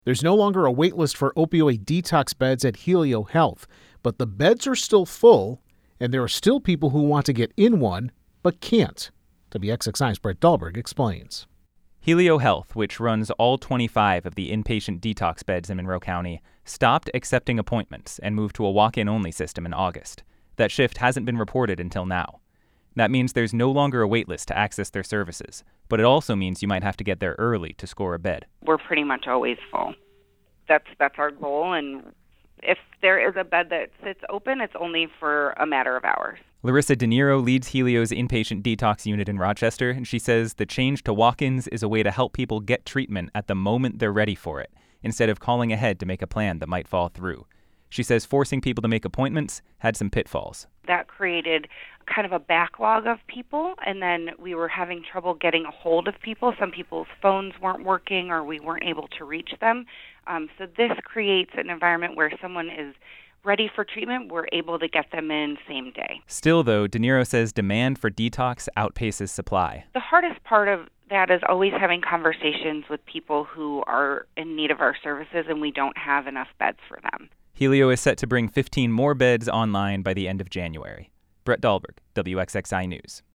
There's no longer a wait list for opioid detox beds at Helio Health, but the beds are still full, and there are still people who want to get in one but can't. WXXI's Brett Dahlberg explains. Helio Health, which runs all 25 of the inpatient detox beds in Monroe County, stopped accepting appointments and moved to a walk-in only system in August. That shift hasn't been reported until now. That means there's no longer a wait list to access their services, but it also means you might have to get there early to score a bed. We're pretty much always full. That's our goal, and if there is a bed that sits open, it's only for a matter of hours. Larissa De Niro leads Helio's inpatient detox unit in Rochester, and she says the change to walk-ins is a way to help people get treatment at the moment they're ready for it, instead of calling ahead to make a plan that might fall through. She says forcing people to make appointments had some pitfalls. That created kind of a backlog of people, and then we were having trouble getting a hold of people. Some people's phones weren't working or we weren't able to reach them. So this creates an environment where someone is ready for treatment, we're able to get them in same day. Still, though, De Niro says demand for detox outpaces supply. The hardest part of that is always having conversations with people who are in need of our services and we don't have enough beds for them. Helio is set to bring 15 more beds online by the end of January. Brett Dahlberg, WXXI News.